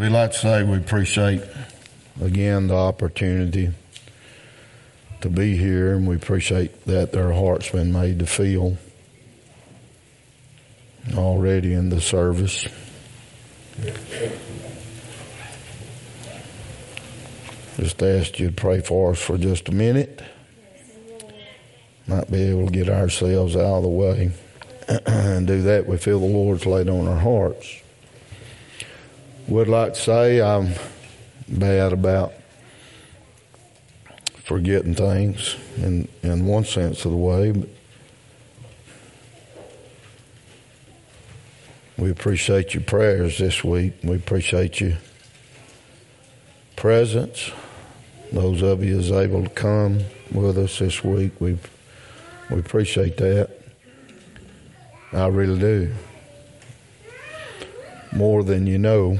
We'd like to say we appreciate, again, the opportunity to be here, and we appreciate that their hearts been made to feel already in the service. Just ask you to pray for us for just a minute. Might be able to get ourselves out of the way and do that. We feel the Lord's laid on our hearts. Would like to say I'm bad about forgetting things in one sense of the way, but we appreciate your prayers this week. We appreciate your presence. Those of you that's able to come with us this week, we appreciate that. I really do. More than you know.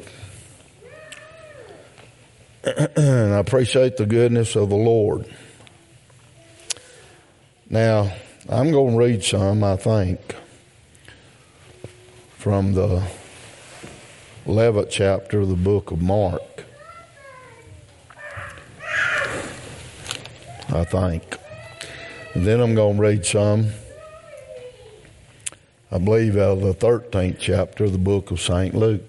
And I appreciate the goodness of the Lord. Now, I'm going to read some, I think, from the 11th chapter of the book of Mark. I think. And then I'm going to read some, I believe, out of the 13th chapter of the book of St. Luke.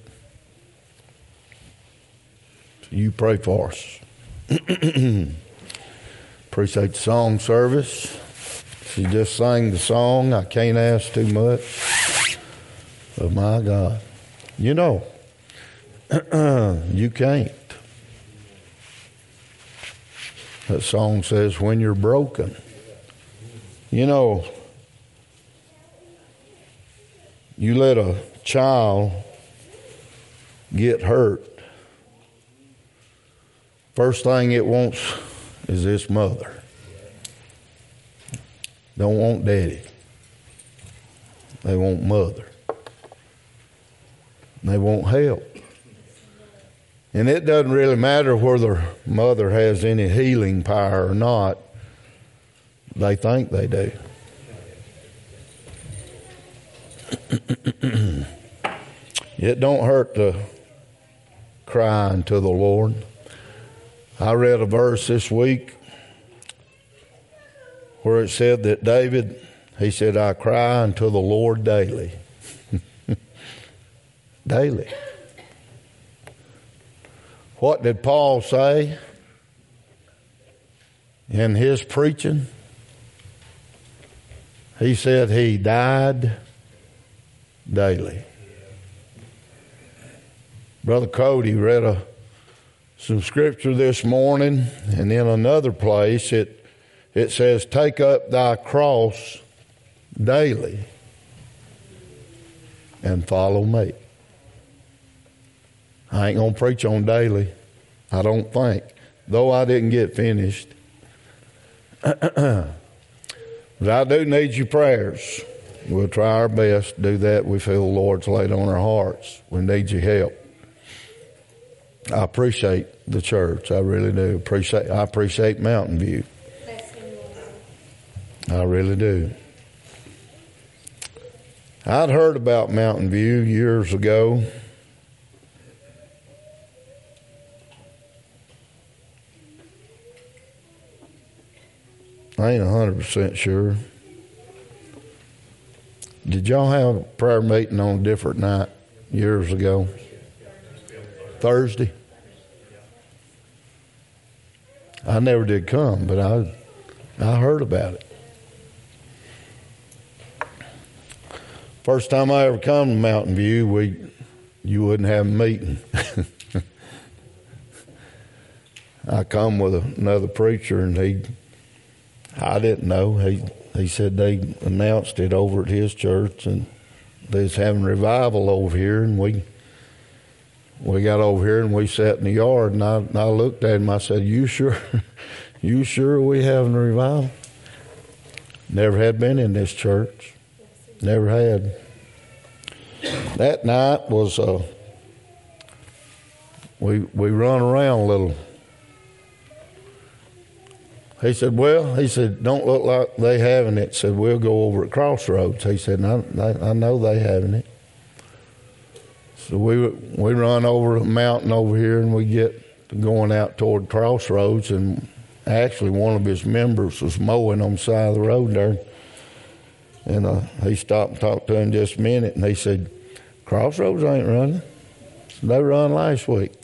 You pray for us. Appreciate the song service. She just sang the song. I can't ask too much. But my God, you know, you can't. That song says, when you're broken. You know, you let a child get hurt, first thing it wants is its mother. Don't want daddy. They want mother. They want help. And it doesn't really matter whether mother has any healing power or not. They think they do. It don't hurt to cry unto the Lord. I read a verse this week where it said that David, he said, I cry unto the Lord daily. Daily. What did Paul say in his preaching? He said he died daily. Brother Cody read some scripture this morning, and in another place it says, take up thy cross daily and follow me. I ain't going to preach on daily, I don't think, though I didn't get finished. But I do need your prayers. We'll try our best to do that. We feel the Lord's laid on our hearts. We need your help. I appreciate the church. I really do. I appreciate Mountain View. I really do. I'd heard about Mountain View years ago. I ain't 100% sure. Did y'all have a prayer meeting on a different night years ago? Thursday? I never did come, but I heard about it. First time I ever come to Mountain View, you wouldn't have a meeting. I come with another preacher, and I didn't know. He said they announced it over at his church, and they was having revival over here, and we got over here and we sat in the yard, and I looked at him. I said, "You sure? You sure we having a revival?" Never had been in this church. Never had. That night was we run around a little. He said, don't look like they having it. Said, we'll go over at Crossroads. He said, I know they having it. So we run over a mountain over here, and we get to going out toward Crossroads, and actually one of his members was mowing on the side of the road there. And he stopped and talked to him just a minute, and he said, Crossroads ain't running. They run last week.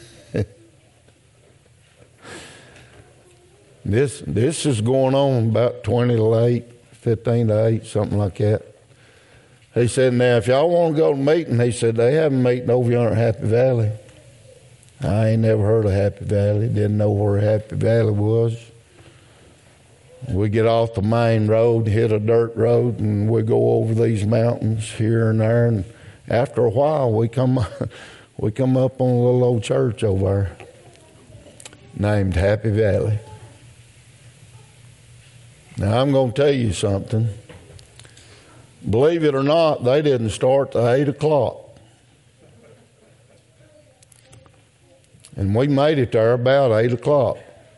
This is going on about 20 to 8, 15 to 8, something like that. He said, now, if y'all want to go to meeting, he said, they have a meeting over yonder at Happy Valley. I ain't never heard of Happy Valley, didn't know where Happy Valley was. We get off the main road, hit a dirt road, and we go over these mountains here and there. And after a while, we come up on a little old church over there named Happy Valley. Now, I'm going to tell you something. Believe it or not, they didn't start till 8 o'clock. And we made it there about 8 o'clock.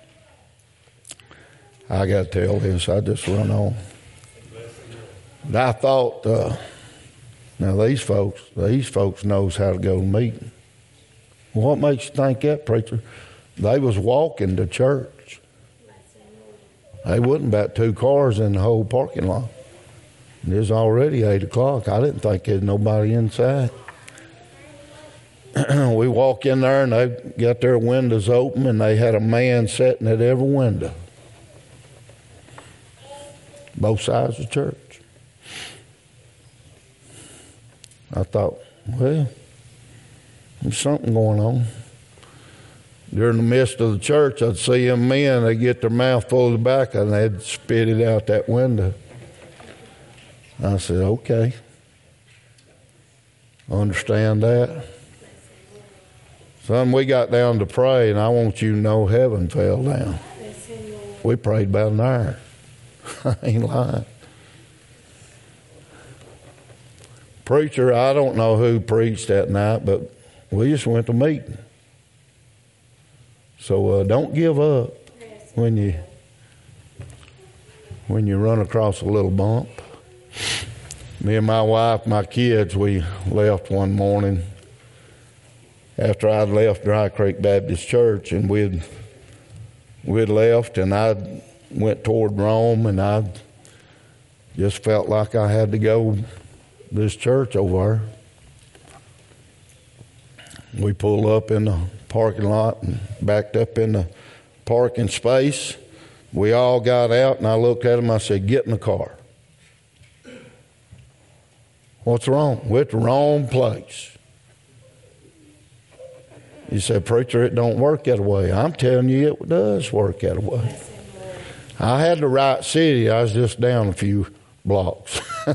I got to tell this, I just run on. But I thought, now these folks knows how to go to meeting. Well, what makes you think that, preacher? They was walking to church. They wasn't about 2 cars in the whole parking lot. It was already 8 o'clock. I didn't think there was nobody inside. We walk in there, and they got their windows open, and they had a man sitting at every window. Both sides of the church. I thought, well, there's something going on. During the midst of the church, I'd see them men, they get their mouth full of tobacco, and they'd spit it out that window. I said, okay. Understand that. Son, we got down to pray, and I want you to know heaven fell down. We prayed about an hour. I ain't lying. Preacher, I don't know who preached that night, but we just went to meeting. So don't give up when you run across a little bump. Me and my wife, my kids, we left one morning after I'd left Dry Creek Baptist Church, and we'd left, and I went toward Rome, and I just felt like I had to go to this church over there. We pulled up in the parking lot and backed up in the parking space. We all got out, and I looked at them. I said, get in the car. What's wrong? We're at the wrong place. You say, preacher, it don't work that way. I'm telling you, it does work that way. I had the right city. I was just down a few blocks.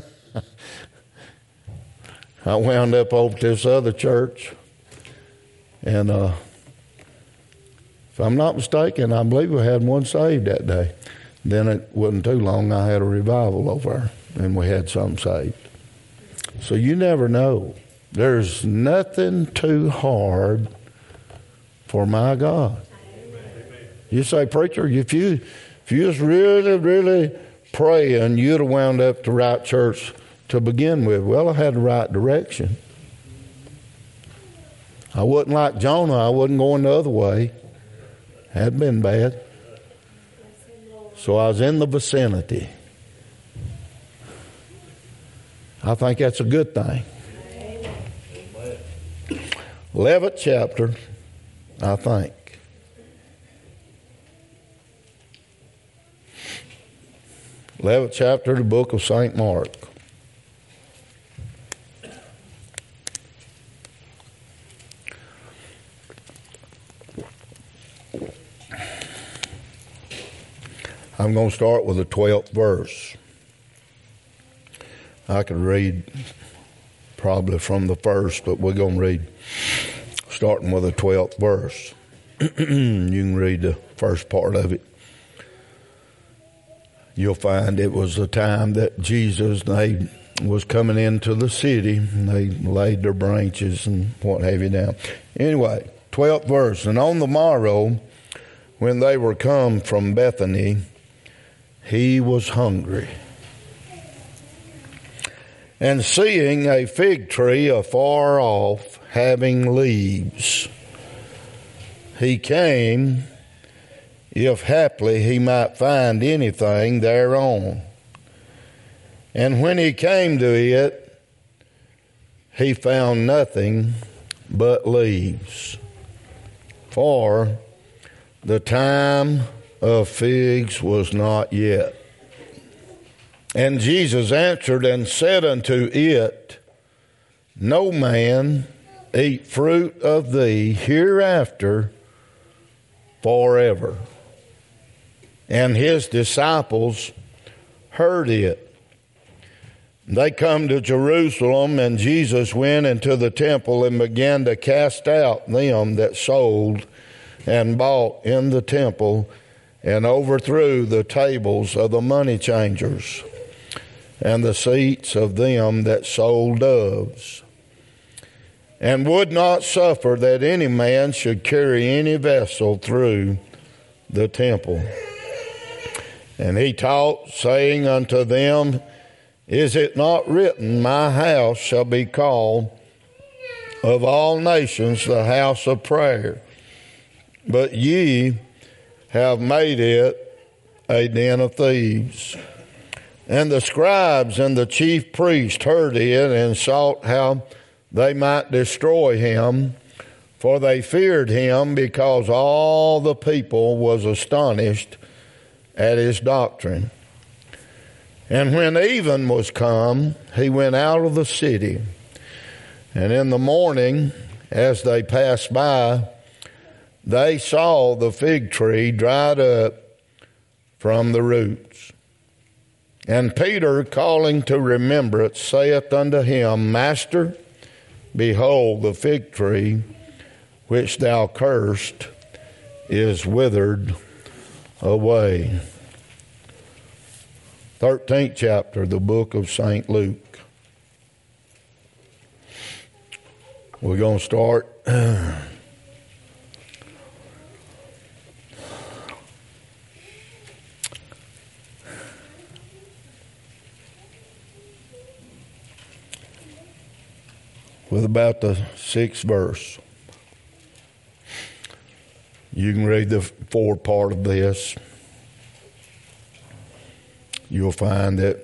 I wound up over to this other church, and if I'm not mistaken, I believe we had one saved that day. Then it wasn't too long, I had a revival over there, and we had some saved. So you never know. There's nothing too hard for my God. You say, preacher, if you was really, really praying, you'd have wound up the right church to begin with. Well, I had the right direction. I wasn't like Jonah. I wasn't going the other way. Had been bad. So I was in the vicinity. I think that's a good thing. 11th chapter, I think. th chapter of the book of St. Mark. I'm going to start with the 12th verse. I could read probably from the first, but we're going to read starting with the 12th verse. You can read the first part of it. You'll find it was the time that Jesus, they was coming into the city, and they laid their branches and what have you down. Anyway, 12th verse. And on the morrow, when they were come from Bethany, he was hungry. And seeing a fig tree afar off, having leaves. He came, if haply he might find anything thereon. And when he came to it, he found nothing but leaves. For the time of figs was not yet. And Jesus answered and said unto it, No man eat fruit of thee hereafter forever. And his disciples heard it. They come to Jerusalem, and Jesus went into the temple and began to cast out them that sold and bought in the temple, and overthrew the tables of the money changers and the seats of them that sold doves, and would not suffer that any man should carry any vessel through the temple. And he taught, saying unto them, Is it not written, My house shall be called of all nations the house of prayer? But ye have made it a den of thieves. And the scribes and the chief priests heard it, and sought how they might destroy him, for they feared him, because all the people was astonished at his doctrine. And when even was come, he went out of the city. And in the morning, as they passed by, they saw the fig tree dried up from the roots. And Peter, calling to remembrance, saith unto him, Master, behold, the fig tree which thou cursed is withered away. 13th chapter, the book of St. Luke. We're going to start with about the 6th verse. You can read the forward part of this. You'll find that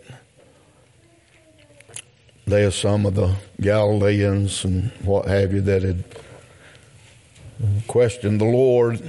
there's some of the Galileans and what have you that had questioned the Lord.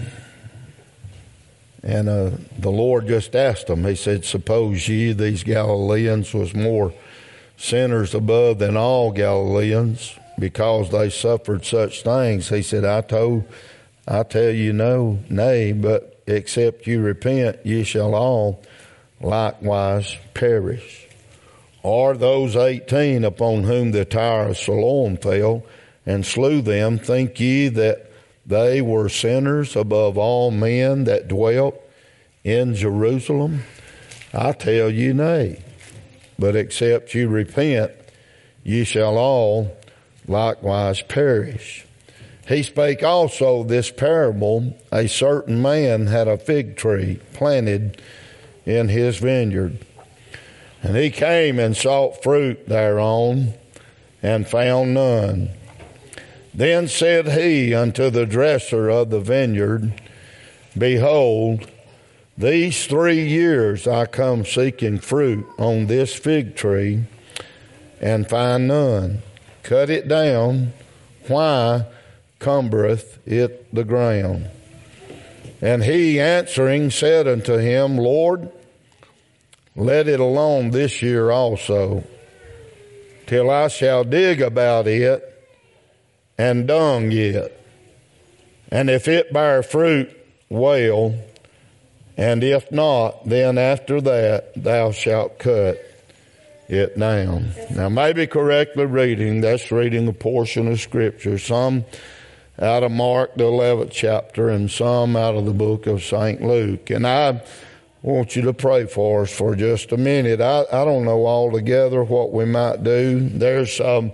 And the Lord just asked them, he said, Suppose ye, these Galileans, was more sinners above than all Galileans, because they suffered such things? He said, I tell you nay, but except you repent, ye shall all likewise perish. Or those 18 upon whom the tower of Siloam fell and slew them, think ye that they were sinners above all men that dwelt in Jerusalem? I tell you nay, but except you repent, ye shall all likewise perish. He spake also this parable. A certain man had a fig tree planted in his vineyard, and he came and sought fruit thereon, and found none. Then said he unto the dresser of the vineyard, Behold, these 3 years I come seeking fruit on this fig tree, and find none. Cut it down. Why cumbereth it the ground? And he answering said unto him, Lord, let it alone this year also, till I shall dig about it and dung it. And if it bear fruit, well, and if not, then after that thou shalt cut it down. Now, maybe correctly reading, that's reading a portion of Scripture, some out of Mark, the 11th chapter, and some out of the book of St. Luke. And I want you to pray for us for just a minute. I don't know altogether what we might do. There's some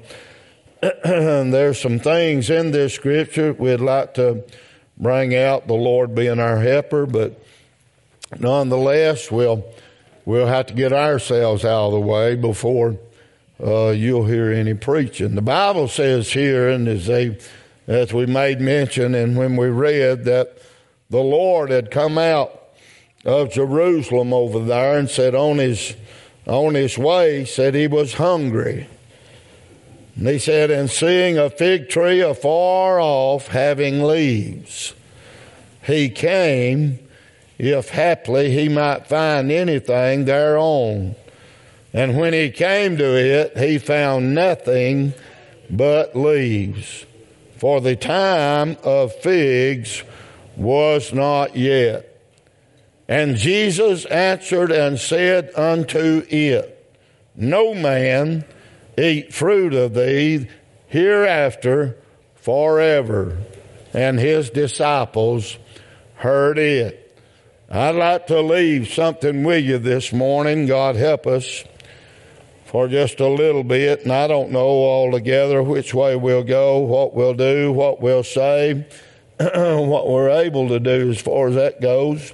things in this Scripture we'd like to bring out, the Lord being our helper, but nonetheless, we'll have to get ourselves out of the way before you'll hear any preaching. The Bible says here, and as we made mention and when we read, that the Lord had come out of Jerusalem over there and said on his way, said he was hungry. And he said, and seeing a fig tree afar off having leaves, he came, if haply he might find anything thereon. And when he came to it, he found nothing but leaves, for the time of figs was not yet. And Jesus answered and said unto it, no man eat fruit of thee hereafter forever. And his disciples heard it. I'd like to leave something with you this morning. God help us for just a little bit. And I don't know altogether which way we'll go, what we'll do, what we'll say, what we're able to do as far as that goes.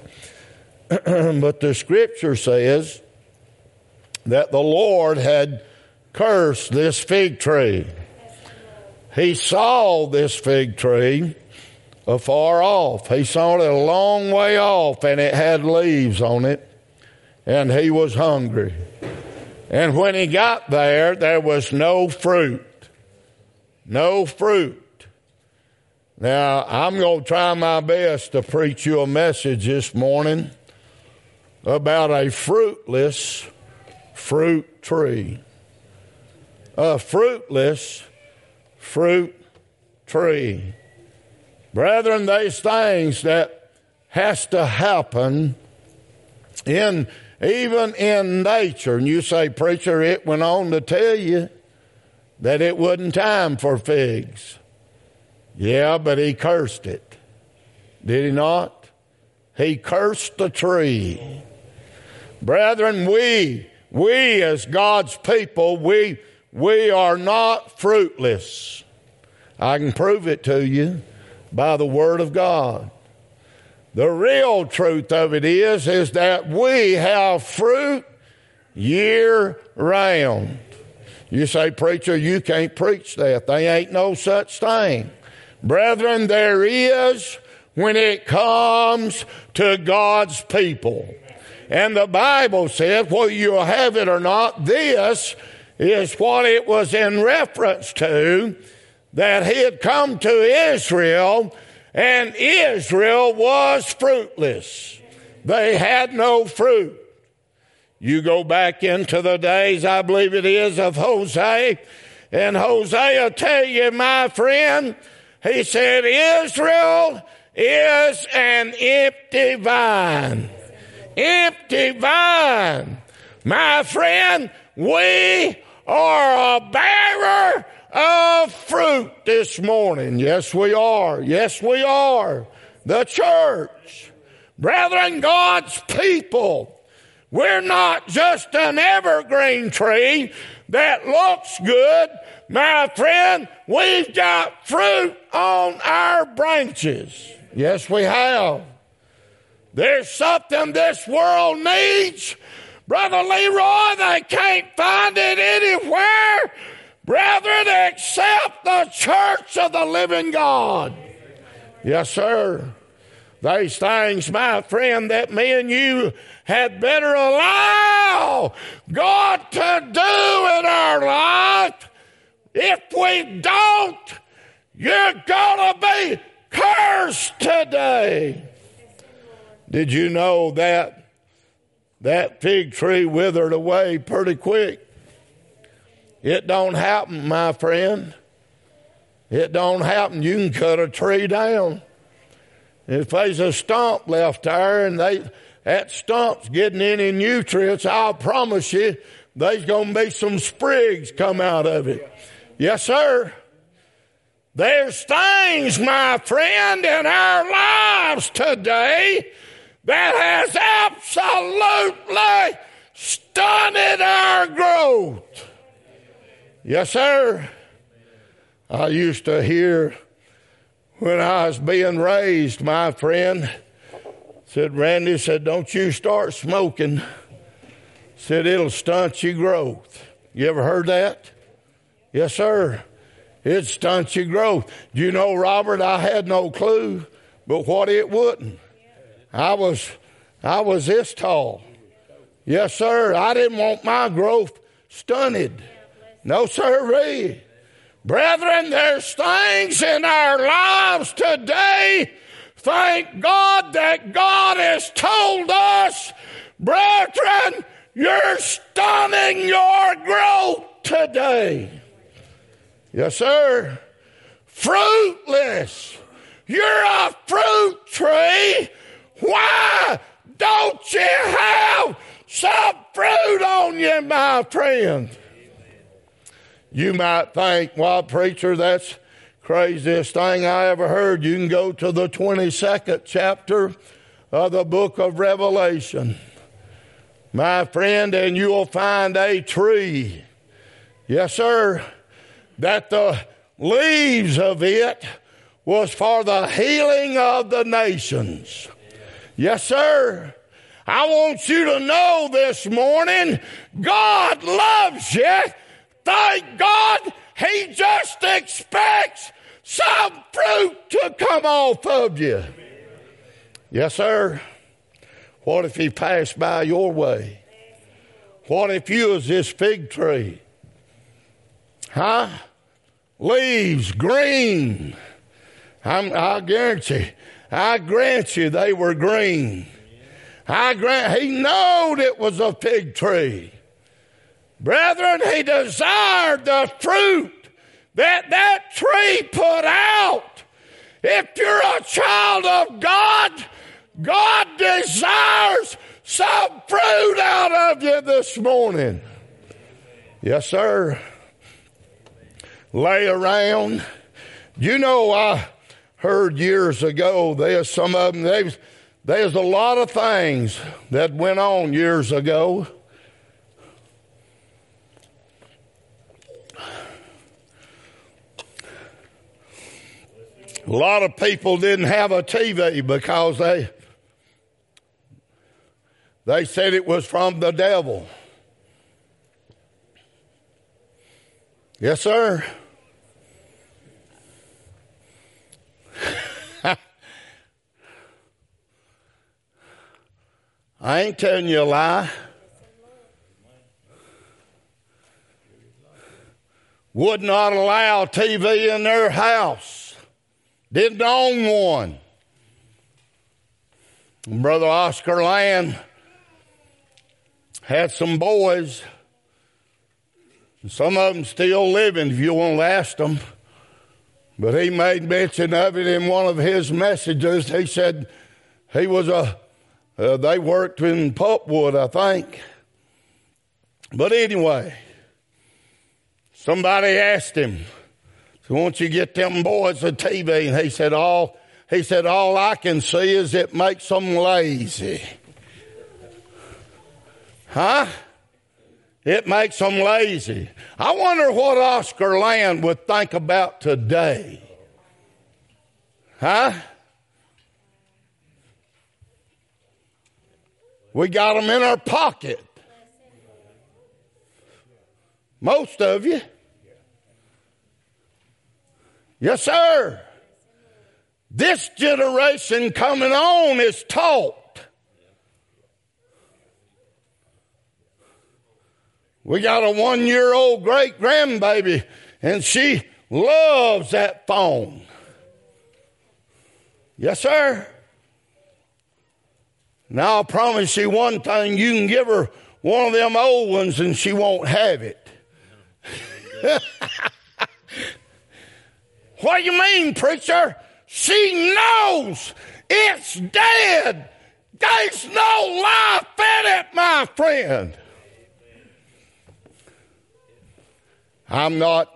But the scripture says that the Lord had cursed this fig tree. He saw this fig tree afar off. He saw it a long way off, and it had leaves on it, and he was hungry. And when he got there was no fruit. No fruit. Now, I'm going to try my best to preach you a message this morning about a fruitless fruit tree. A fruitless fruit tree. Brethren, there's things that has to happen even in nature. And you say, preacher, it went on to tell you that it wasn't time for figs. Yeah, but he cursed it. Did he not? He cursed the tree. Brethren, we as God's people, we are not fruitless. I can prove it to you by the Word of God. The real truth of it is that we have fruit year round. You say, preacher, you can't preach that. There ain't no such thing. Brethren, there is when it comes to God's people. And the Bible said, whether you have it or not, this is what it was in reference to, that he had come to Israel, and Israel was fruitless. They had no fruit. You go back into the days, I believe it is, of Hosea, and Hosea tell you, my friend, he said, Israel is an empty vine. Empty vine. My friend, we are a bearer of fruit this morning. Yes, we are. Yes, we are. The church. Brethren, God's people. We're not just an evergreen tree that looks good. My friend, we've got fruit on our branches. Yes, we have. There's something this world needs. Brother Leroy, they can't find it anywhere, brethren, except the church of the living God. Yes, sir. There's things, my friend, that me and you had better allow God to do in our life. If we don't, you're going to be cursed today. Did you know that fig tree withered away pretty quick? It don't happen, my friend. It don't happen. You can cut a tree down. If there's a stump left there and that stump's getting any nutrients, I'll promise you there's going to be some sprigs come out of it. Yes, sir. There's things, my friend, in our lives today that has absolutely stunted our growth. Yes, sir. I used to hear when I was being raised, my friend said, Randy said, don't you start smoking. Said, it'll stunt your growth. You ever heard that? Yes, sir. It stunts your growth. Do you know, Robert, I had no clue, but what it wouldn't. I was this tall. Yes, sir. I didn't want my growth stunted. No, sirree. Brethren, there's things in our lives today. Thank God that God has told us, brethren, you're stunning your growth today. Yes, sir. Fruitless. You're a fruit tree. Why don't you have some fruit on you, my friend? You might think, well, preacher, that's craziest thing I ever heard. You can go to the 22nd chapter of the book of Revelation, my friend, and you'll find a tree. Yes, sir. That the leaves of it was for the healing of the nations. Yes, sir. I want you to know this morning, God loves you. Thank God he just expects some fruit to come off of you. Yes, sir. What if he passed by your way? What if you was this fig tree? Huh? Leaves green. I grant you they were green. He knowed it was a fig tree. Brethren, he desired the fruit that tree put out. If you're a child of God, God desires some fruit out of you this morning. Yes, sir. Lay around. You know, I heard years ago, there's some of them, there's a lot of things that went on years ago. A lot of people didn't have a TV because they said it was from the devil. Yes, sir. I ain't telling you a lie. Would not allow TV in their house. Didn't own one. Brother Oscar Land had some boys. Some of them still living, if you want to ask them. But he made mention of it in one of his messages. He said he was they worked in pulpwood, I think. But anyway, somebody asked him, so won't you get them boys a TV? And he said, all I can see is it makes them lazy. Huh? It makes them lazy. I wonder what Oscar Land would think about today. Huh? We got them in our pocket. Most of you. Yes, sir. This generation coming on is taught. We got a 1-year-old great grandbaby, and she loves that phone. Yes, sir. Now, I'll promise you one thing. You can give her one of them old ones, and she won't have it. What do you mean, preacher? She knows it's dead. There's no life in it, my friend. I'm not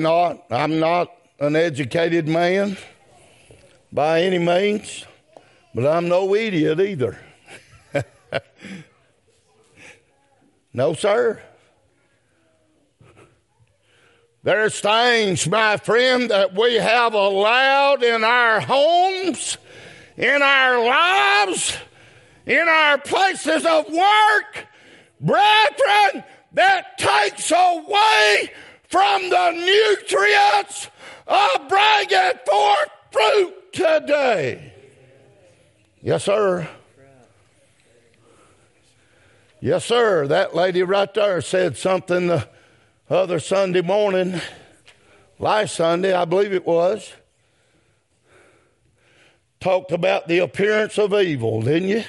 an educated man by any means, but I'm no idiot either. No, sir. There's things, my friend, that we have allowed in our homes, in our lives, in our places of work. Brethren, that takes away from the nutrients of bringing forth fruit today. Yes, sir. Yes, sir. That lady right there said something the other Sunday morning, last Sunday, I believe it was. Talked about the appearance of evil, didn't you?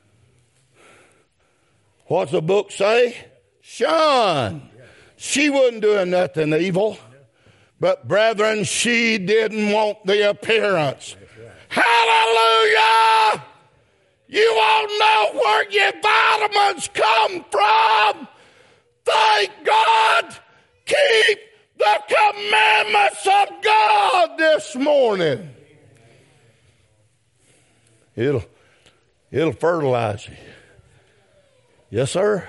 What's the book say? Shun. She wasn't doing nothing evil. But brethren, she didn't want the appearance. Hallelujah! You won't know where your vitamins come from. Thank God. Keep the commandments of God this morning. It'll fertilize you. Yes, sir.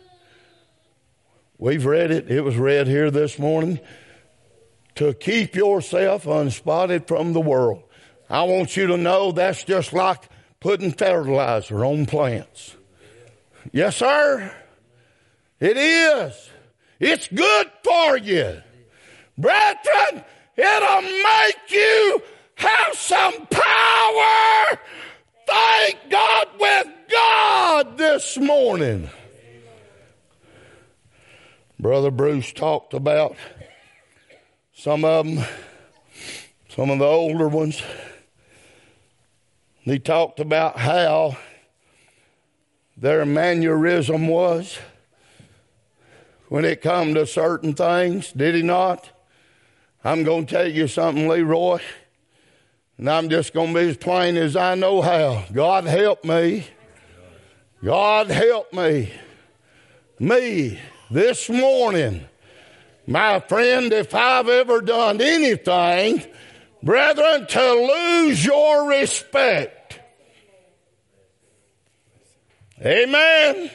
We've read it. It was read here this morning. To keep yourself unspotted from the world. I want you to know that's just like putting fertilizer on plants. Yes, sir. It is. It's good for you. Brethren, it'll make you have some power. Thank God with God this morning. Brother Bruce talked about some of them, some of the older ones. He talked about how their mannerism was when it come to certain things. Did he not? I'm going to tell you something, Leroy, and I'm just going to be as plain as I know how. God help me. God help me. Me, this morning, my friend, if I've ever done anything, brethren, to lose your respect. Amen.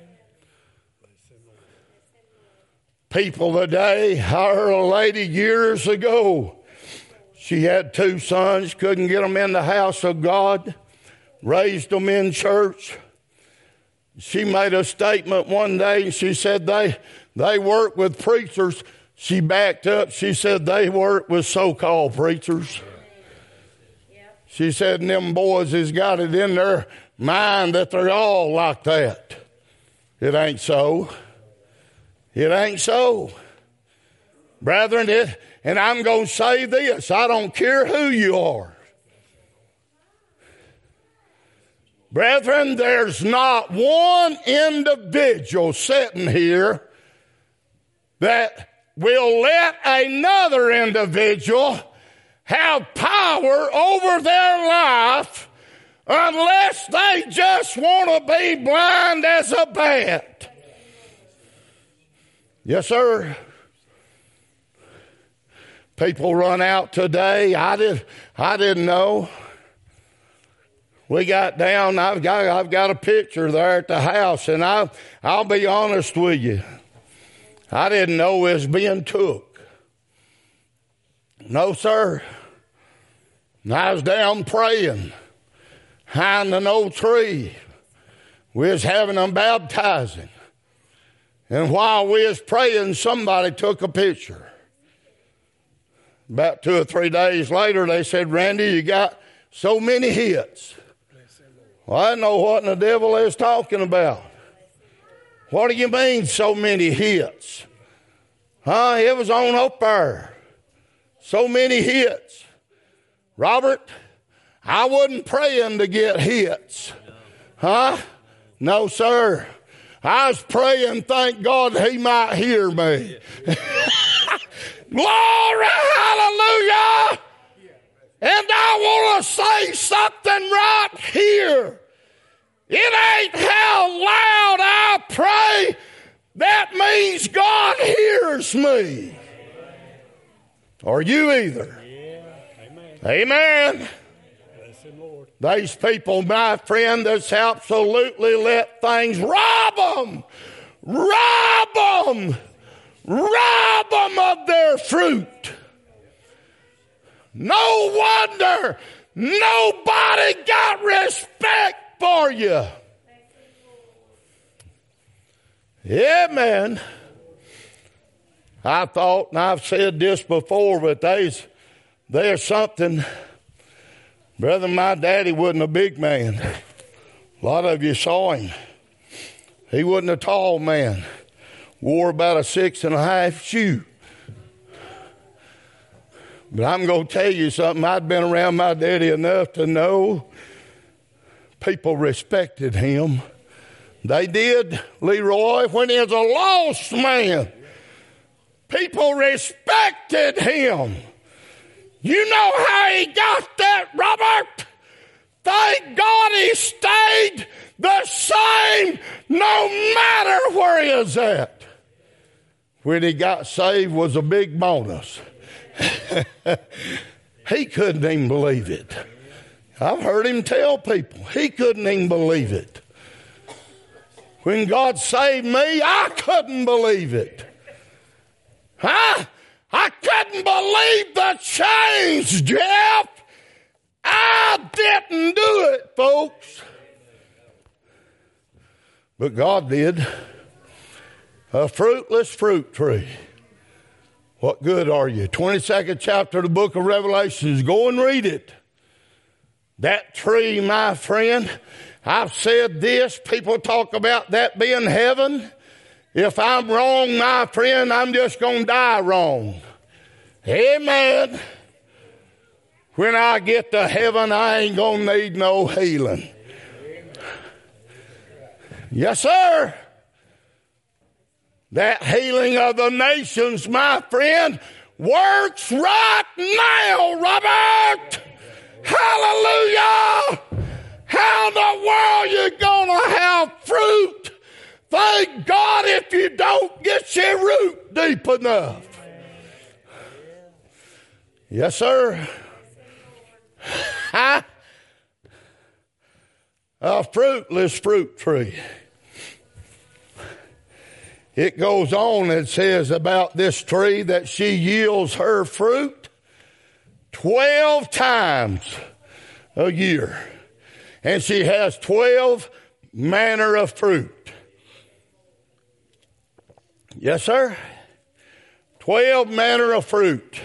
People today, I heard a lady years ago, she had 2 sons, couldn't get them in the house of God, raised them in church. She made a statement one day, and she said they work with preachers. She backed up. She said they work with so-called preachers. She said, and them boys has got it in their mind that they're all like that. It ain't so. It ain't so. Brethren, and I'm going to say this, I don't care who you are. Brethren, there's not one individual sitting here that will let another individual have power over their life unless they just want to be blind as a bat. Yes, sir. People run out today. I didn't know. We got down. I've got a picture there at the house, and I'll be honest with you. I didn't know it was being took. No, sir. And I was down praying behind an old tree. We was having them baptizing. And while we was praying, somebody took a picture. About 2 or 3 days later, they said, Randy, you got so many hits. Well, I didn't know what in the devil they was talking about. What do you mean so many hits? It was on up there. So many hits. Robert, I wasn't praying to get hits. No, sir. I was praying, thank God he might hear me. Glory, hallelujah. And I want to say something right here. It ain't how loud I pray that means God hears me. Or you either. Amen. These people, my friend, that's absolutely let things rob them of their fruit. No wonder nobody got respect for you. Yeah, man. I thought, and I've said this before, but there's something. Brother, my daddy wasn't a big man. A lot of you saw him. He wasn't a tall man. Wore about a 6.5 shoe. But I'm going to tell you something. I'd been around my daddy enough to know people respected him. They did, Leroy, when he was a lost man. People respected him. You know how he got that, Robert? Thank God he stayed the same no matter where he was at. When he got saved was a big bonus. He couldn't even believe it. I've heard him tell people he couldn't even believe it. When God saved me, I couldn't believe it. I couldn't believe the change, Jeff. I didn't do it, folks. But God did. A fruitless fruit tree. What good are you? 22nd chapter of the book of Revelations. Go and read it. That tree, my friend, I've said this. People talk about that being heaven. If I'm wrong, my friend, I'm just going to die wrong. Amen. When I get to heaven, I ain't going to need no healing. Yes, sir. That healing of the nations, my friend, works right now, Robert. Hallelujah. How in the world you going to have fruit? Thank God if you don't get your root deep enough. Yes, sir. A fruitless fruit tree. It goes on and says about this tree that she yields her fruit 12 times a year. And she has 12 manner of fruit. Yes, sir. 12 manner of fruit.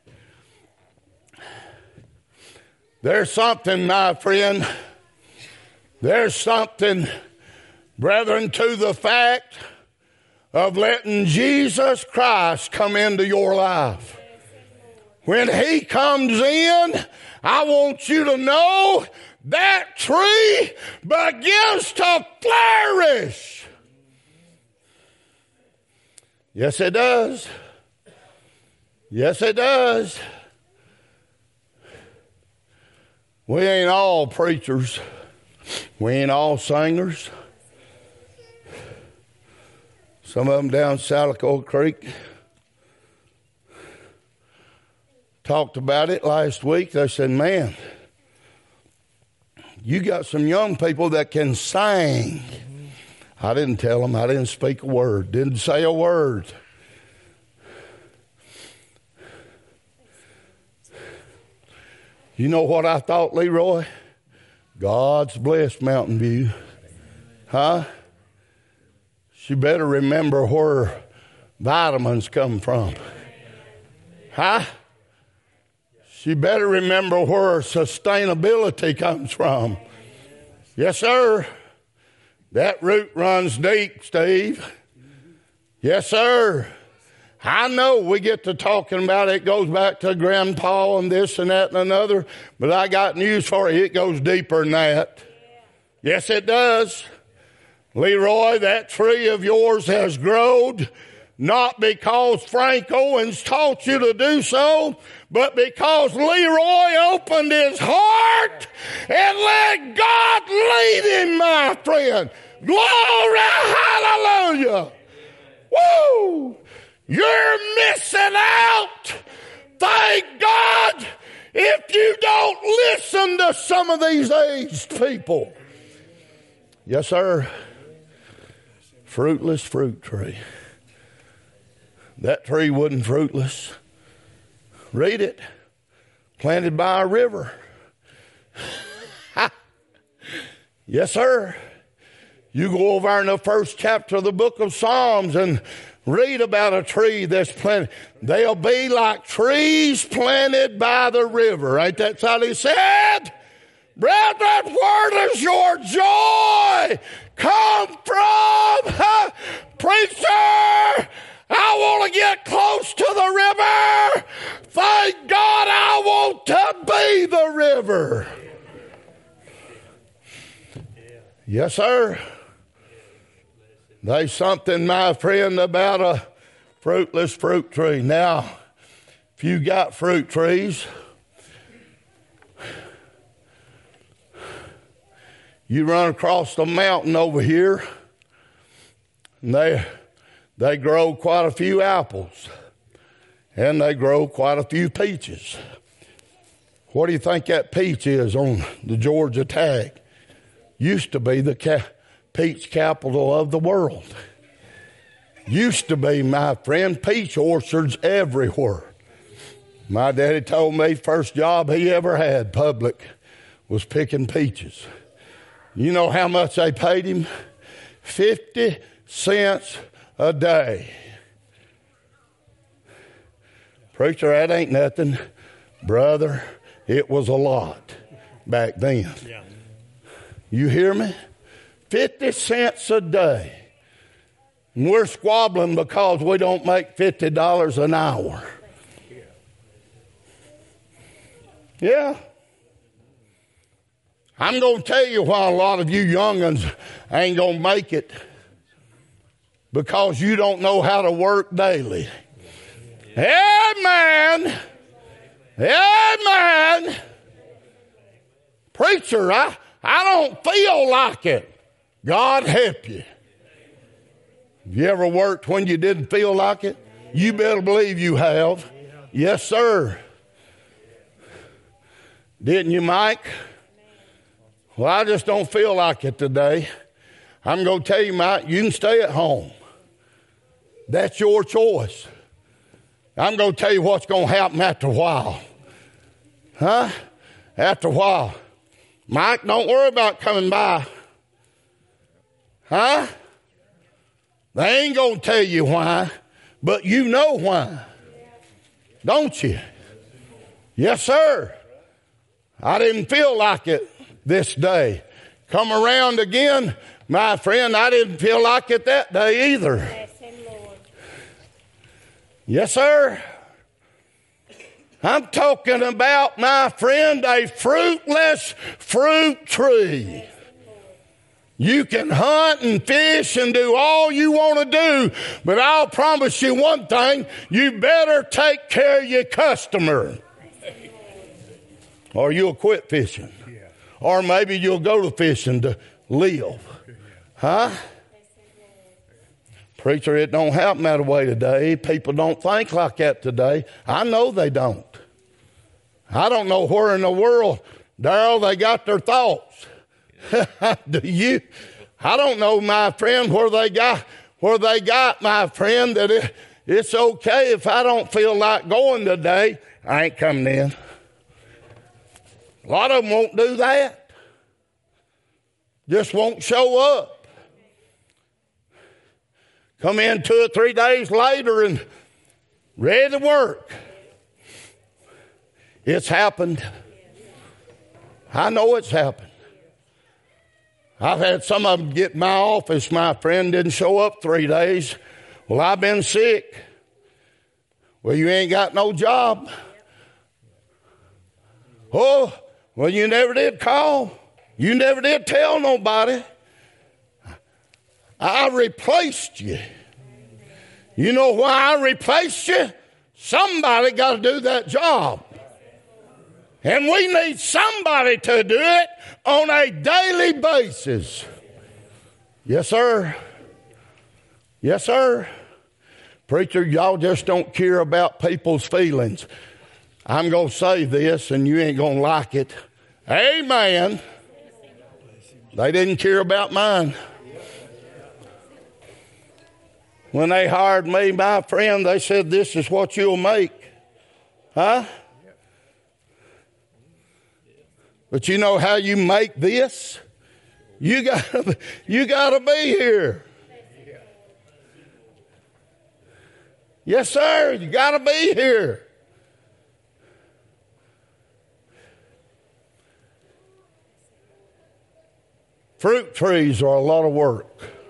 There's something, my friend. There's something, brethren, to the fact of letting Jesus Christ come into your life. When he comes in, I want you to know that tree begins to flourish. Yes, it does. Yes, it does. We ain't all preachers. We ain't all singers. Some of them down Salico Creek talked about it last week. They said, man, you got some young people that can sing. I didn't tell them. I didn't speak a word. Didn't say a word. You know what I thought, Leroy? God's blessed Mountain View. Huh? She better remember where vitamins come from. Huh? She better remember where sustainability comes from. Yes, sir. That root runs deep, Steve. Yes, sir. I know we get to talking about it goes back to Grandpa and this and that and another, but I got news for you. It goes deeper than that. Yes, it does. Leroy, that tree of yours has grown, not because Frank Owens taught you to do so, but because Leroy opened his heart and let God lead him, my friend. Glory, hallelujah. Woo! You're missing out. Thank God if you don't listen to some of these aged people. Yes, sir. Fruitless fruit tree. That tree wasn't fruitless. Read it. Planted by a river. Yes, sir. You go over in the first chapter of the book of Psalms and read about a tree that's planted. They'll be like trees planted by the river. Ain't that what he said? Brethren, where does your joy come from? Preacher, I want to get close to the river. Thank God I want to be the river. Yes, sir. There's something, my friend, about a fruitless fruit tree. Now, if you got fruit trees, you run across the mountain over here, and they grow quite a few apples, and they grow quite a few peaches. What do you think that peach is on the Georgia tag? Used to be the peach capital of the world. Used to be, my friend, peach orchards everywhere. My daddy told me first job he ever had public was picking peaches. You know how much they paid him? 50 cents a day. Preacher, that ain't nothing. Brother, it was a lot back then. Yeah. You hear me? 50 cents a day. And we're squabbling because we don't make $50 an hour. Yeah. I'm going to tell you why a lot of you young'uns ain't going to make it. Because you don't know how to work daily. Amen. Amen. Preacher, I don't feel like it. God help you. Have you ever worked when you didn't feel like it? You better believe you have. Yes, sir. Didn't you, Mike? Well, I just don't feel like it today. I'm going to tell you, Mike, you can stay at home. That's your choice. I'm going to tell you what's going to happen after a while. Huh? After a while. Mike, don't worry about coming by. Huh? They ain't going to tell you why, but you know why. Don't you? Yes, sir. I didn't feel like it this day. Come around again, my friend, I didn't feel like it that day either. Yes, sir. I'm talking about, my friend, a fruitless fruit tree. You can hunt and fish and do all you want to do, but I'll promise you one thing, you better take care of your customer. Or you'll quit fishing. Or maybe you'll go to fishing to live. Huh? Preacher, it don't happen that way today. People don't think like that today. I know they don't. I don't know where in the world, Darrell, they got their thoughts. Do you? I don't know, my friend, where they got, my friend, that it's okay if I don't feel like going today, I ain't coming in. A lot of them won't do that. Just won't show up. Come in 2 or 3 days later and ready to work. It's happened. I know it's happened. I've had some of them get in my office. My friend didn't show up 3 days. Well, I've been sick. Well, you ain't got no job. Oh, well, you never did call. You never did tell nobody. I replaced you. You know why I replaced you? Somebody got to do that job. And we need somebody to do it on a daily basis. Yes, sir. Yes, sir. Preacher, y'all just don't care about people's feelings. I'm going to say this, and you ain't going to like it. Amen. They didn't care about mine. When they hired me, my friend, they said, this is what you'll make. Huh? But you know how you make this? You gotta be here. Yes, sir. You gotta be here. Fruit trees are a lot of work.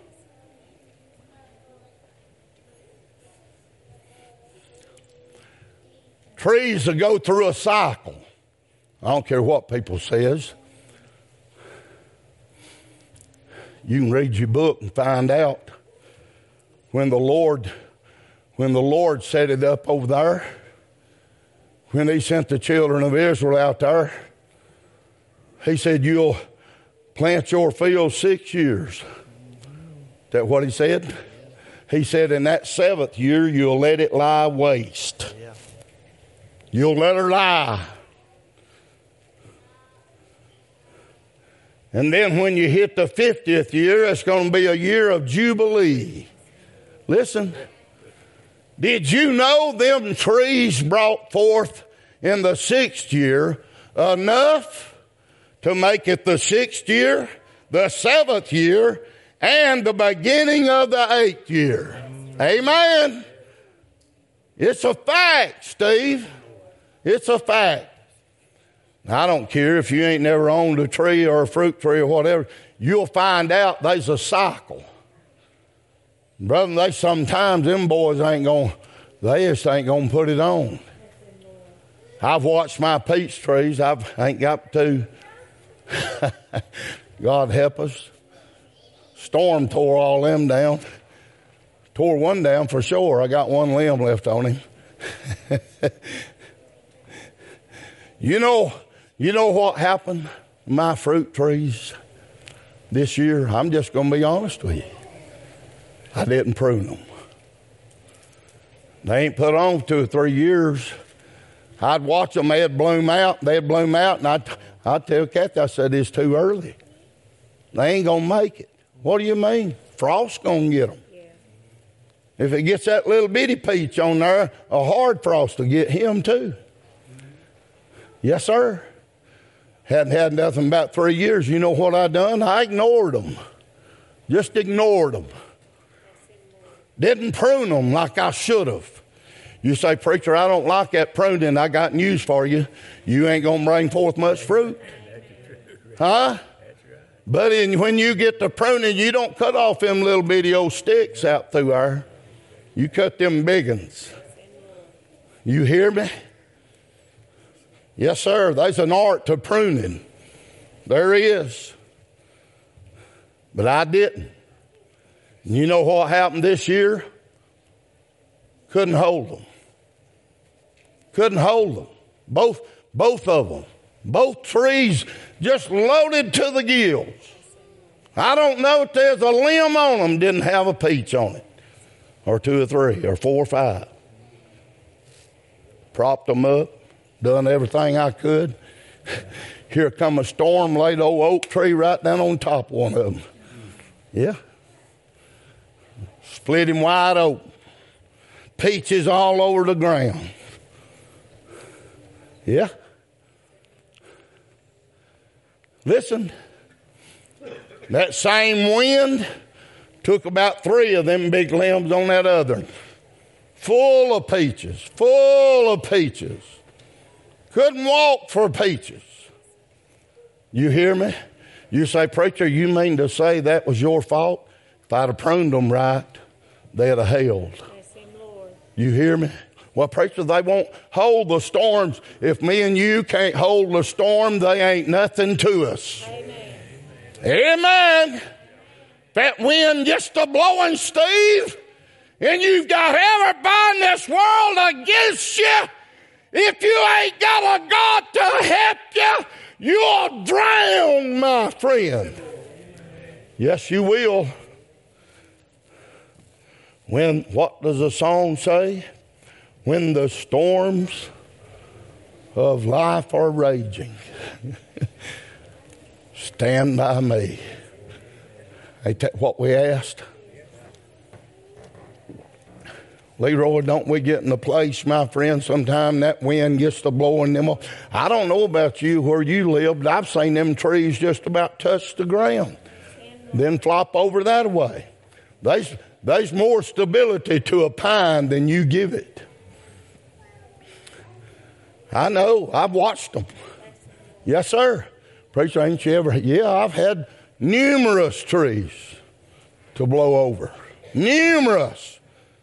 Trees that go through a cycle. I don't care what people says. You can read your book and find out when the Lord set it up over there, when he sent the children of Israel out there, he said, you'll plant your field 6 years. Is that what he said? He said, in that 7th year, you'll let it lie waste. You'll let her lie. And then when you hit the 50th year, it's going to be a year of jubilee. Listen, did you know them trees brought forth in the 6th year enough to make it the 6th year, the 7th year, and the beginning of the 8th year? Amen. It's a fact, Steve. It's a fact. I don't care if you ain't never owned a tree or a fruit tree or whatever. You'll find out there's a cycle. Brother, sometimes them boys they just ain't going to put it on. I've watched my peach trees. I ain't got to. God help us. Storm tore all them down. Tore one down for sure. I got one limb left on him. You know what happened to my fruit trees this year? I'm just going to be honest with you. I didn't prune them. They ain't put on 2 or 3 years. I'd watch them, they'd bloom out, and I'd tell Kathy, I said, it's too early. They ain't going to make it. What do you mean? Frost's going to get them. Yeah. If it gets that little bitty peach on there, a hard frost will get him too. Yes, sir. Hadn't had nothing about 3 years. You know what I done? I ignored them. Just ignored them. Didn't prune them like I should have. You say, preacher, I don't like that pruning. I got news for you. You ain't going to bring forth much fruit. Huh? But when you get to pruning, you don't cut off them little bitty old sticks out through there. You cut them big ones. You hear me? Yes, sir. There's an art to pruning. There is. But I didn't. You know what happened this year? Couldn't hold them. Couldn't hold them. Both of them. Both trees just loaded to the gills. I don't know if there's a limb on them didn't have a peach on it. Or 2 or 3 or 4 or 5. Propped them up. Done everything I could. Here come a storm, laid old oak tree right down on top of one of them. Yeah. Split him wide open. Peaches all over the ground. Yeah. Listen, that same wind took about 3 of them big limbs on that other. Full of peaches. Full of peaches. Couldn't walk for peaches. You hear me? You say, preacher, you mean to say that was your fault? If I'd have pruned them right, they'd have held. Yes, Lord. You hear me? Well, preacher, they won't hold the storms. If me and you can't hold the storm, they ain't nothing to us. Amen. Amen. That wind just a blowing, Steve, and you've got everybody in this world against you. If you ain't got a God to help you, you'll drown, my friend. Yes, you will. What does the song say? When the storms of life are raging, stand by me. Ain't that what we asked? Leroy, don't we get in a place, my friend, sometime that wind gets to blowing them off? I don't know about you where you live, but I've seen them trees just about touch the ground. then flop over that way. There's more stability to a pine than you give it. I know. I've watched them. Yes, sir. Preacher, ain't you ever? Yeah, I've had numerous trees to blow over. Numerous.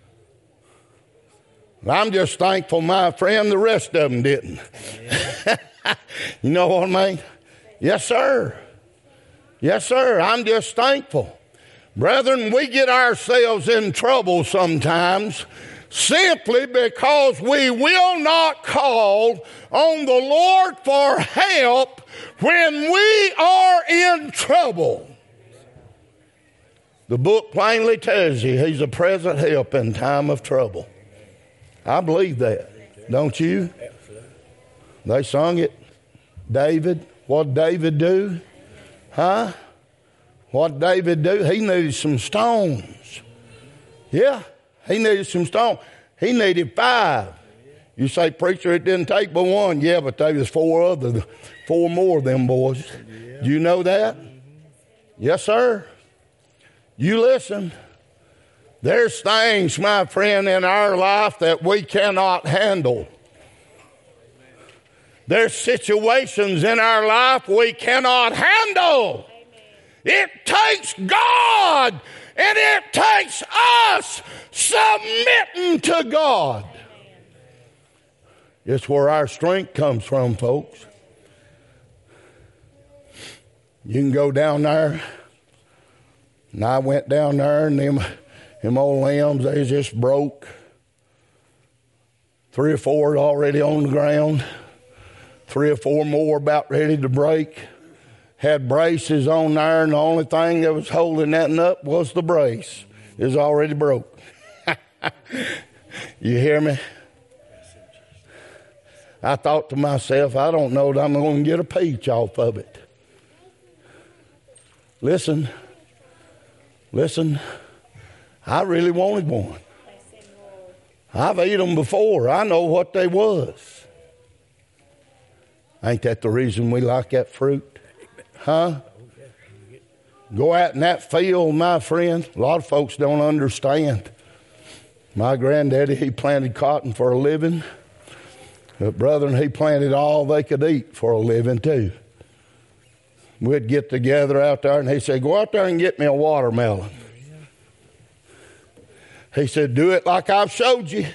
I'm just thankful, my friend, the rest of them didn't. You know what I mean? Yes, sir. Yes, sir. I'm just thankful. Brethren, we get ourselves in trouble sometimes simply because we will not call on the Lord for help when we are in trouble. The book plainly tells you He's a present help in time of trouble. I believe that. Don't you? They sung it. David, what did David do? Huh? What did David do? He needed some stones. Yeah, he needed some stones. He needed 5. You say, preacher, it didn't take but one. Yeah, but there was 4 more of them boys. Do you know that? Yes, sir. You listen. There's things, my friend, in our life that we cannot handle. There's situations in our life we cannot handle. It takes God and it takes us submitting to God. It's where our strength comes from, folks. You can go down there, and I went down there, and them old limbs, they just broke. 3 or 4 already on the ground. 3 or 4 more about ready to break. Had braces on there, and the only thing that was holding that up was the brace. It was already broke. You hear me? I thought to myself, I don't know that I'm going to get a peach off of it. Listen. I really wanted one. I've eaten them before. I know what they was. Ain't that the reason we like that fruit? Huh? Go out in that field, my friend. A lot of folks don't understand. My granddaddy, he planted cotton for a living. But brethren, he planted all they could eat for a living too. We'd get together out there and he'd say, go out there and get me a watermelon. He said, do it like I've showed you.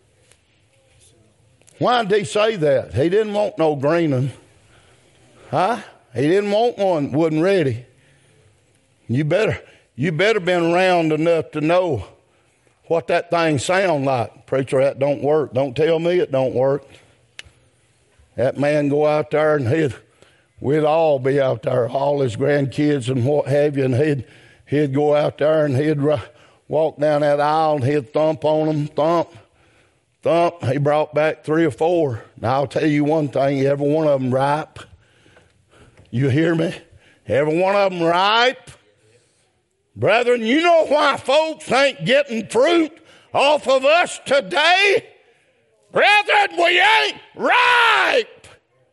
Why did he say that? He didn't want no green one. Huh? He didn't want one, wasn't ready. You better been around enough to know what that thing sound like. Preacher, that don't work. Don't tell me it don't work. That man go out there and we'd all be out there, all his grandkids and what have you, and he'd go out there and he'd walk down that aisle and he'd thump on them, thump. He brought back 3 or 4. Now I'll tell you one thing, every one of them ripe. You hear me? Every one of them ripe. Brethren, you know why folks ain't getting fruit off of us today? Brethren, we ain't ripe.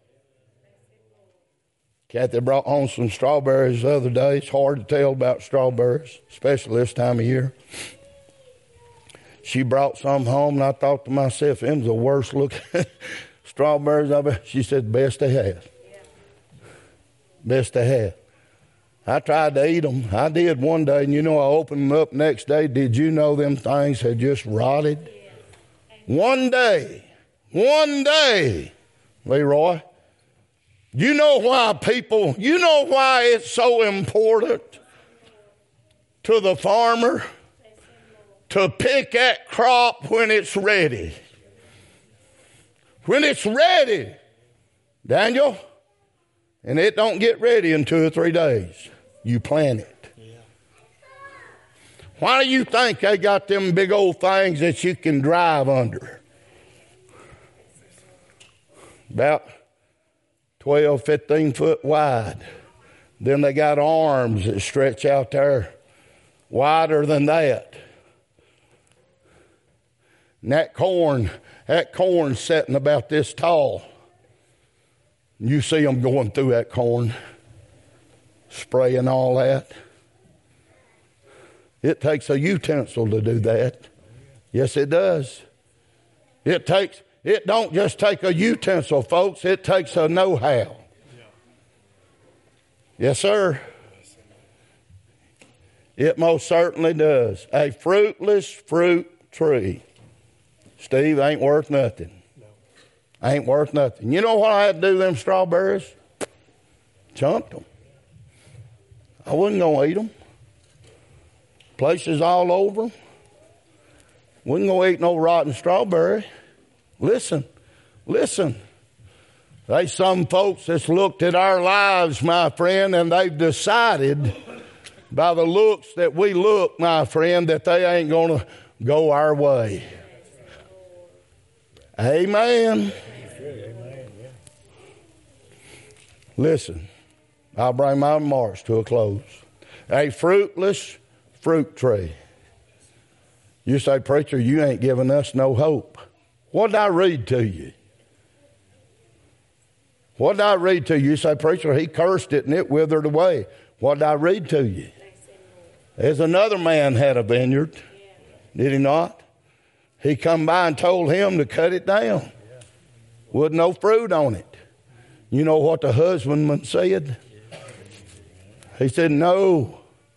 Kathy brought home some strawberries the other day. It's hard to tell about strawberries, especially this time of year. She brought some home, and I thought to myself, them's the worst looking strawberries I've ever. She said, best they have. Best they have. I tried to eat them. I did one day, and I opened them up next day. Did you know them things had just rotted? One day, Leroy. You know why it's so important to the farmer to pick that crop when it's ready. When it's ready, Daniel, and it don't get ready in 2 or 3 days. You plant it. Yeah. Why do you think they got them big old things that you can drive under? About 12, 15 foot wide. Then they got arms that stretch out there wider than that. And that corn's sitting about this tall. You see them going through that corn, spraying all that. It takes a utensil to do that. Yes, it does. It don't just take a utensil, folks. It takes a know-how. Yes, sir. It most certainly does. A fruitless fruit tree, Steve, ain't worth nothing. Ain't worth nothing. You know what I had to do to them strawberries? Chunked them. I wasn't going to eat them. Places all over them. Wasn't going to eat no rotten strawberry. Listen. There's some folks that's looked at our lives, my friend, and they've decided by the looks that we look, my friend, that they ain't going to go our way. Amen. Listen, I'll bring my remarks to a close. A fruitless fruit tree. You say, preacher, you ain't giving us no hope. What did I read to you? What did I read to you? You say, preacher, he cursed it and it withered away. What did I read to you? There's another man had a vineyard. Did he not? He come by and told him to cut it down. With no fruit on it. You know what the husbandman said? He said, no.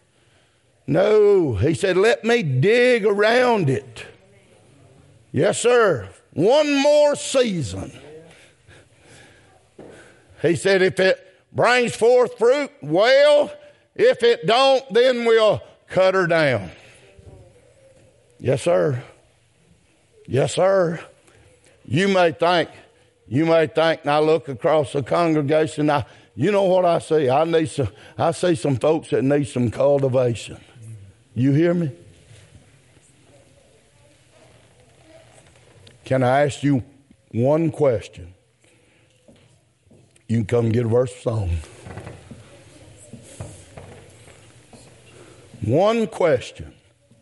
He said, let me dig around it. Yes, sir. One more season. He said, if it brings forth fruit, well, if it don't, then we'll cut her down. Yes, sir. Yes, sir. You may think, and I look across the congregation, you know what I see? I see some folks that need some cultivation. You hear me? Can I ask you one question? You can come get a verse of song. One question.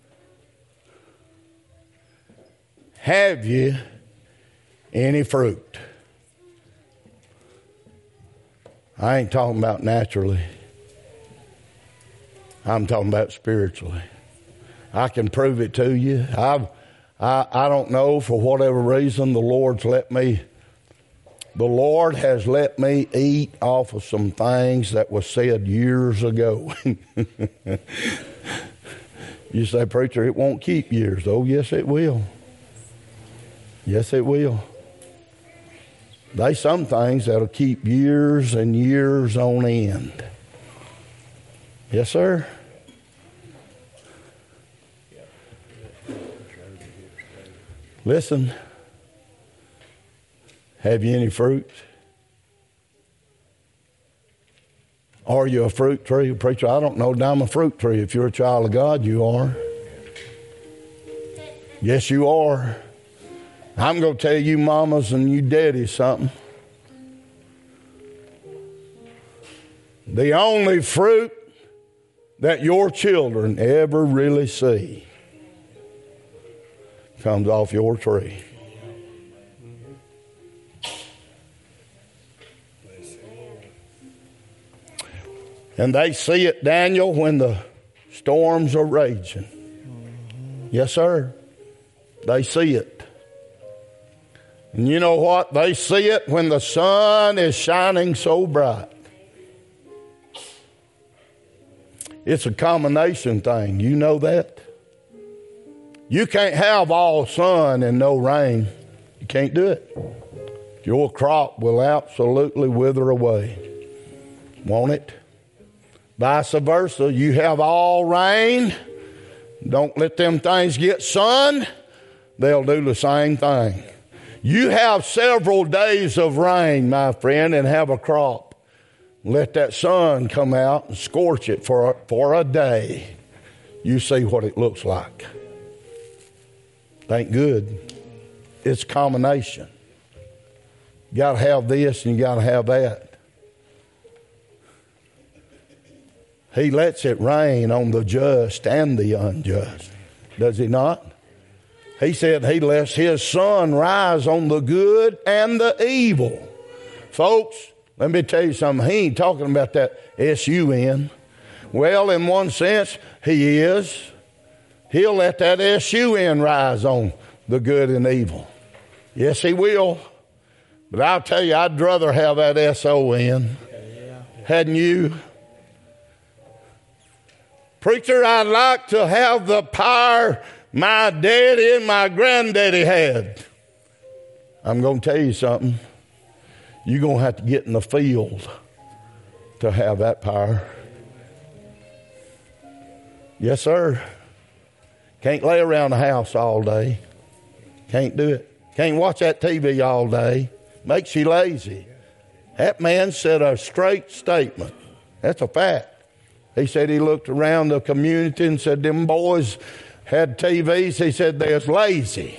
Have you any fruit? I ain't talking about naturally. I'm talking about spiritually. I can prove it to you. I don't know, for whatever reason, the Lord has let me eat off of some things that was said years ago. You say, preacher, it won't keep years. Oh, yes, it will. Yes, it will. There's some things that'll keep years and years on end. Yes, sir. Listen. Have you any fruit? Are you a fruit tree? Preacher, I don't know that I'm a fruit tree. If you're a child of God, you are. Yes, you are. I'm going to tell you mamas and you daddies something. The only fruit that your children ever really see comes off your tree. And they see it, Daniel, when the storms are raging. Yes, sir. They see it. And you know what? They see it when the sun is shining so bright. It's a combination thing. You know that? You can't have all sun and no rain. You can't do it. Your crop will absolutely wither away. Won't it? Vice versa, you have all rain. Don't let them things get sun. They'll do the same thing. You have several days of rain, my friend, and have a crop. Let that sun come out and scorch it for a day. You see what it looks like. Ain't good. It's a combination. You got to have this and you got to have that. He lets it rain on the just and the unjust. Does he not? He said he lets his sun rise on the good and the evil. Folks, let me tell you something. He ain't talking about that S-U-N. Well, in one sense, he is. He'll let that S-U-N rise on the good and evil. Yes, he will. But I'll tell you, I'd rather have that S-O-N. Hadn't you? Preacher, I'd like to have the power my daddy and my granddaddy had. I'm going to tell you something. You're going to have to get in the field to have that power. Yes, sir. Can't lay around the house all day. Can't do it. Can't watch that TV all day. Makes you lazy. That man said a straight statement. That's a fact. He said he looked around the community and said them boys had TVs. He said they're lazy.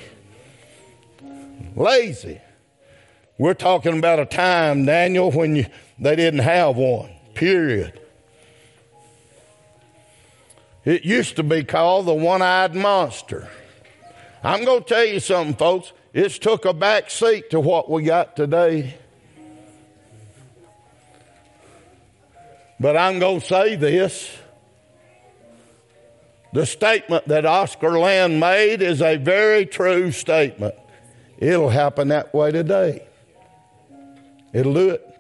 Lazy. We're talking about a time, Daniel, when they didn't have one, period. It used to be called the one-eyed monster. I'm going to tell you something, folks. It's took a back seat to what we got today. But I'm going to say this. The statement that Oscar Land made is a very true statement. It'll happen that way today. It'll do it.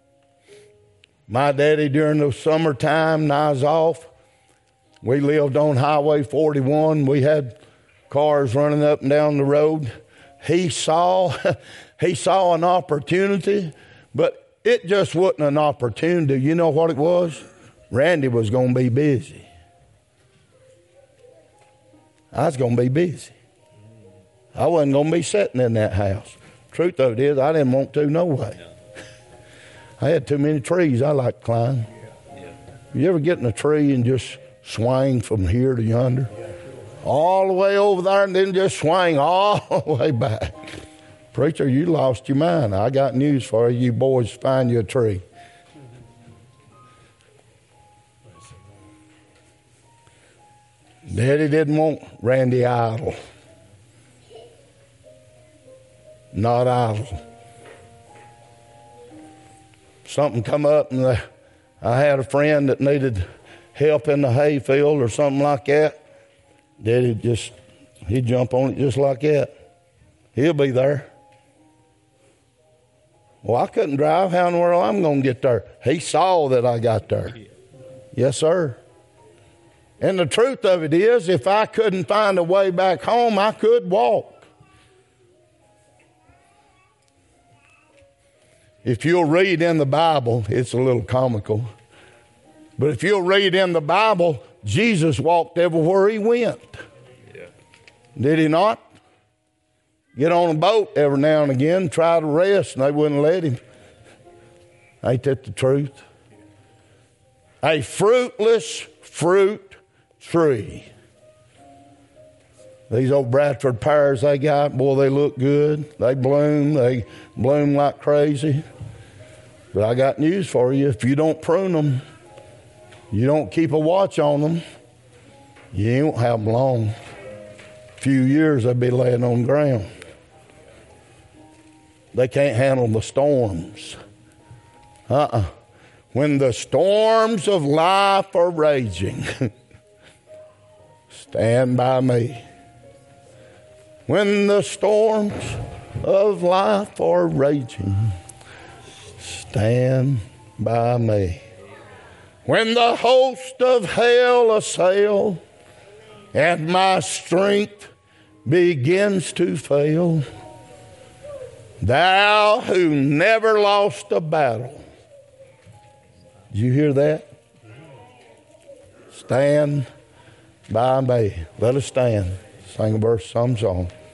My daddy, during the summertime, when I was off, we lived on Highway 41. We had cars running up and down the road. He saw an opportunity, but it just wasn't an opportunity. You know what it was? Randy was going to be busy. I was going to be busy. I wasn't going to be sitting in that house. Truth of it is, I didn't want to no way. I had too many trees I like to climb. You ever get in a tree and just swing from here to yonder? All the way over there and then just swing all the way back. Preacher, you lost your mind. I got news for you. You boys, find you a tree. Daddy didn't want Randy idle. Not idle. Something come up and I had a friend that needed help in the hayfield or something like that. Daddy he'd jump on it just like that. He'll be there. Well, I couldn't drive. How in the world I'm going to get there? He saw that I got there. Yes, sir. And the truth of it is, if I couldn't find a way back home, I could walk. If you'll read in the Bible, it's a little comical, but if you'll read in the Bible, Jesus walked everywhere he went. Yeah. Did he not? Get on a boat every now and again, try to rest, and they wouldn't let him. Ain't that the truth? A fruitless fruit tree. These old Bradford pears they got, boy, they look good. They bloom like crazy. But I got news for you. If you don't prune them, you don't keep a watch on them, you won't have them long. A few years they'll be laying on the ground. They can't handle the storms. When the storms of life are raging, stand by me. When the storms of life are raging, stand by me. When the host of hell assail and my strength begins to fail, thou who never lost a battle. Did you hear that? Stand by me. Let us stand. Sing a verse, some song.